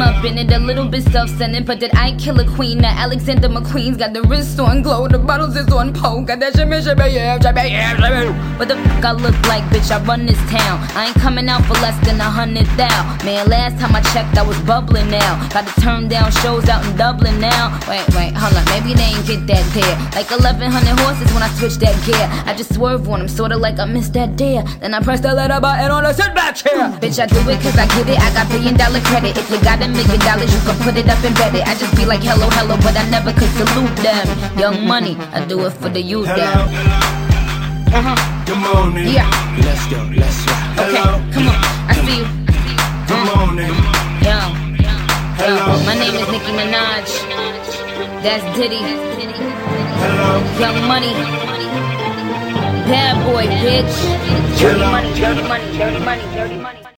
up in it, a little bit self-centered, but did I kill a queen? That Alexander McQueen's got the wrist on glow, the bottles is on pole, got that shimmy, yeah. What the fuck I look like, bitch? I run this town. I ain't coming out for less than 100,000. Man, last time I checked, I was bubbling now. Got to turn down shows out in Dublin now. Wait, hold on, maybe they ain't get that there. Like 1,100 horses when I switch that gear. I just swerve on them, sorta like I missed that dare. Then I press the letter button on the sit back chair. Bitch, I do it cause I get it, I got $1 billion credit. If you got $1 million, you can put it up and bet it. I just be like hello, hello, but I never could salute them. Young money, I do it for the youth them. Good morning. Yeah. Let's go. Okay, come on, I see you. Good morning. Yo, Hello. my name is Nicki Minaj. That's Diddy. Hello. Young money. Bad boy, bitch. Dirty money, dirty money, dirty money, dirty money.